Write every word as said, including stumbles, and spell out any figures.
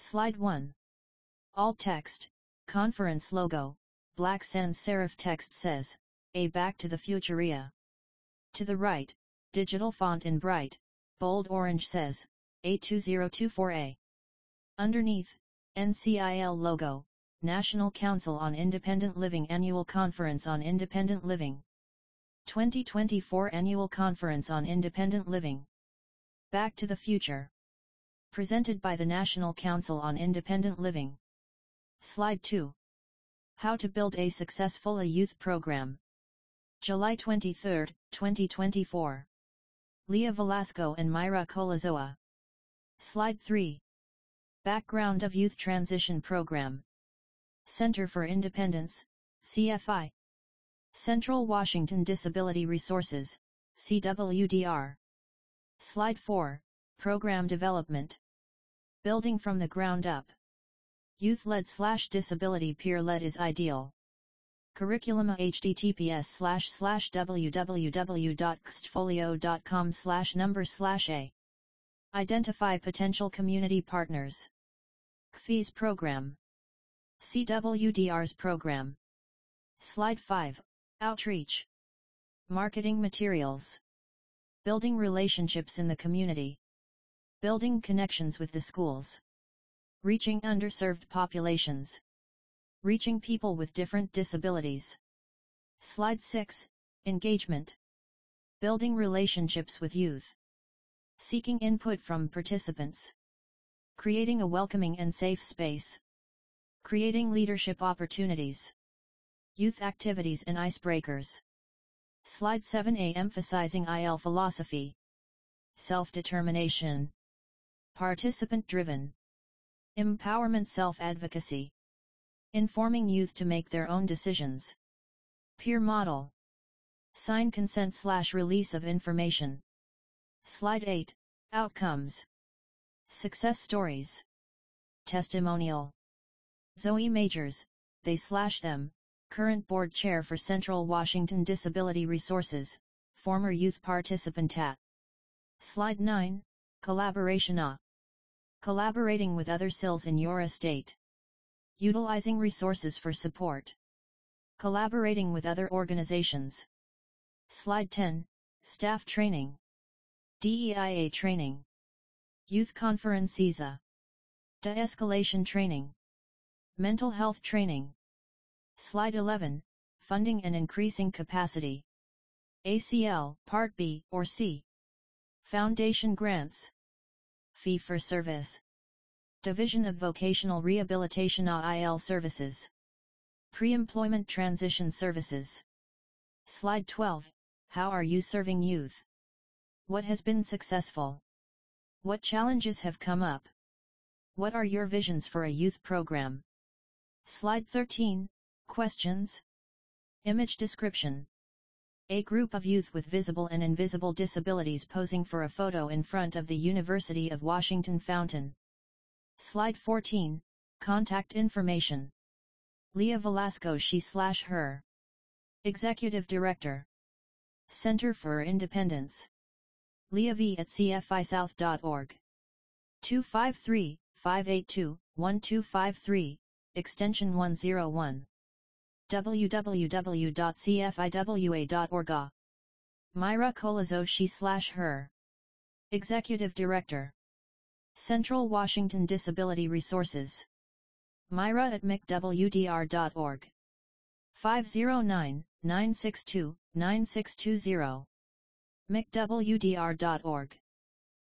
Slide one. Alt text, conference logo, black sans serif text says, A Back to the Futuria. To the right, digital font in bright, bold orange says, A two zero two four A. Underneath, N C I L logo, National Council on Independent Living Annual Conference on Independent Living. twenty twenty-four Annual Conference on Independent Living. Back to the Future. Presented by the National Council on Independent Living. Slide two. How to build a successful youth program. July twenty-third, twenty twenty-four. Leah Velasco and Myra Colazoa. Slide three. Background of Youth Transition Program. Center for Independence, C F I. Central Washington Disability Resources, C W D R. Slide four. Program Development. Building from the ground up. Youth-led slash disability peer-led is ideal. Curriculum https slash slash www.xtfolio.com slash number slash a. Identify potential community partners. C F I's program. C W D R's program. Slide five. Outreach. Marketing materials. Building relationships in the community. Building connections with the schools. Reaching underserved populations. Reaching people with different disabilities. Slide six. Engagement. Building relationships with youth. Seeking input from participants. Creating a welcoming and safe space. Creating leadership opportunities. Youth activities and icebreakers. Slide seven A. Emphasizing I L philosophy. Self-determination. Participant-driven. Empowerment self-advocacy. Informing youth to make their own decisions. Peer model. Sign consent slash release of information. Slide eight. Outcomes. Success stories. Testimonial. Zoe Majors, they slash them, current board chair for Central Washington Disability Resources, former youth participant at. Slide nine. Collaboration A. Collaborating with other S I Ls in your estate. Utilizing resources for support. Collaborating with other organizations. Slide ten. Staff training. D E I A training. Youth conferenciza. De-escalation training. Mental health training. Slide eleven. Funding and increasing capacity. A C L, Part B or C. Foundation grants. Fee for service. Division of Vocational Rehabilitation A I L Services. Pre-employment transition services. Slide twelve. How are you serving youth? What has been successful? What challenges have come up? What are your visions for a youth program? Slide thirteen. Questions. Image description. A group of youth with visible and invisible disabilities posing for a photo in front of the University of Washington fountain. Slide fourteen. Contact information. Leah Velasco she slash her. Executive Director. Center for Independence. Leah V at c f i south dot org. two five three, five eight two, one two five three, extension one oh one. w w w dot c f i w a dot org. Myra Colazo she slash her. Executive Director. Central Washington Disability Resources. Myra at m c w d r dot org. five oh nine, nine six two, nine six two zero. m c w d r dot org.